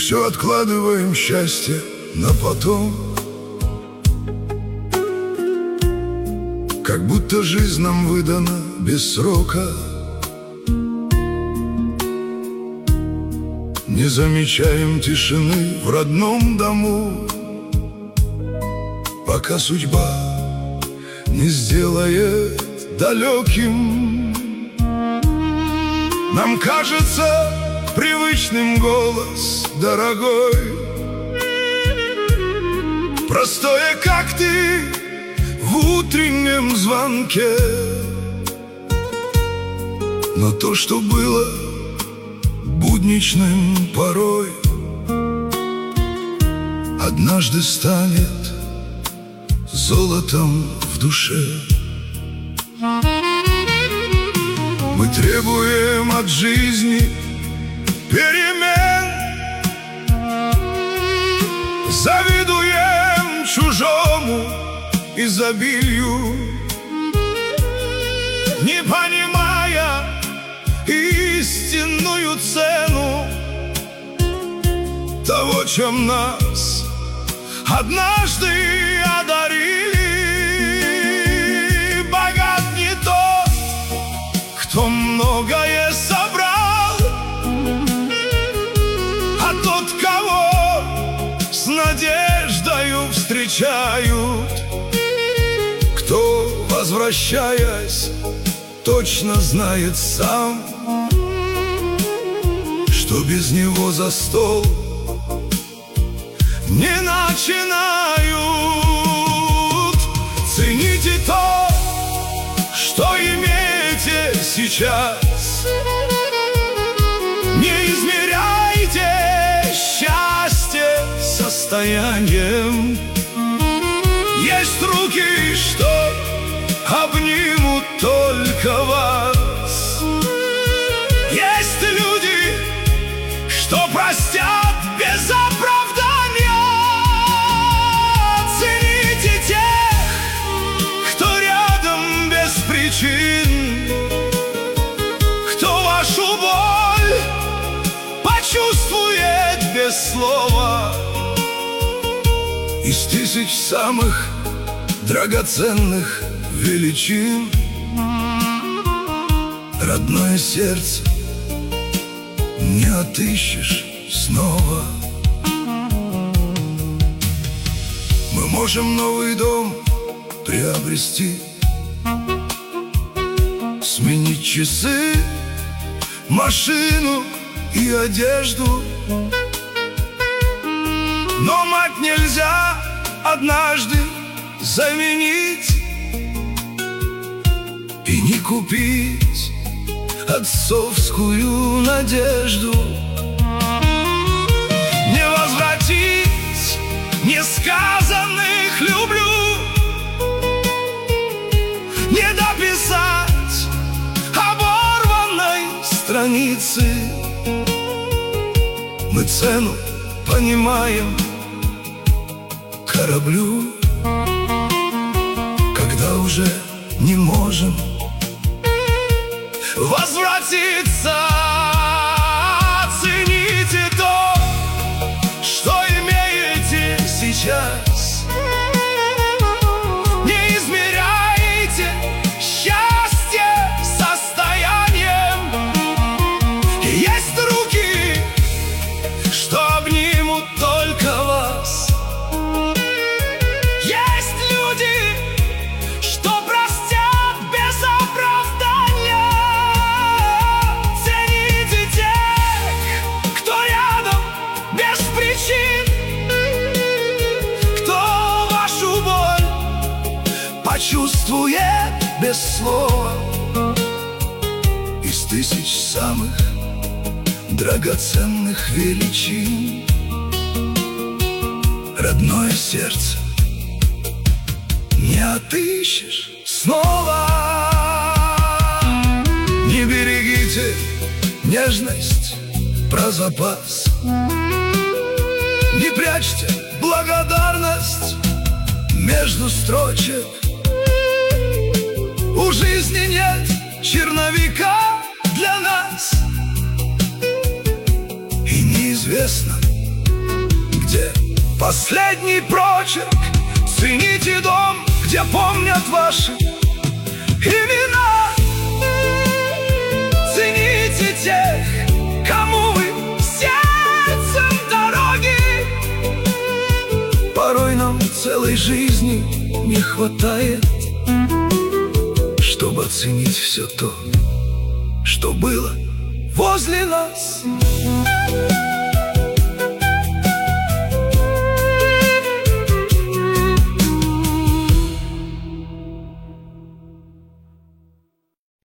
все откладываем счастье на потом. Как будто жизнь нам выдана без срока. Не замечаем тишины в родном дому, пока судьба не сделает далеким. Нам кажется привычным голос дорогой, простое, как ты, в утреннем звонке. Но то, что было будничным порой, однажды станет золотом в душе. Мы требуем от жизни перемен, завидуем чужому изобилию, не понимая истинную цену того, чем нас однажды одарили. Богат не тот, кто многое собрал, а тот, кого с надеждою встречают, кто, возвращаясь, точно знает сам, что без него за стол не начинают. Цените то, что имеете сейчас. Не измеряйте счастье состоянием. Есть руки, что обнимут только вас. Есть люди, что простят без оправдания. Цените тех, кто рядом без причин, кто вашу боль почувствует без слова. Из тысяч самых драгоценных величин родное сердце не отыщешь снова. Мы можем новый дом приобрести, сменить часы, машину и одежду, но мать нельзя однажды заменить и не купить отцовскую надежду. Не возвратить несказанных люблю, не дописать оборванной страницы. Мы цену понимаем кораблю, когда уже не можем возвратиться. Цените то, что имеете сейчас. Не измеряйте счастье состоянием. Есть руки, что обнимут только вас. Есть люди, что простят без оправдания. Цените тех, кто рядом без причин, кто вашу боль почувствует без слова. Из тысяч самых драгоценных величин родное сердце не отыщешь снова. Не берегите нежность про запас, не прячьте благодарность между строчек. У жизни нет черновика для нас, и неизвестно, Последний прочерк. Цените дом, где помнят ваши имена. Цените тех, кому вы сердцем дороги. Порой нам целой жизни не хватает, чтобы оценить все то, что было возле нас.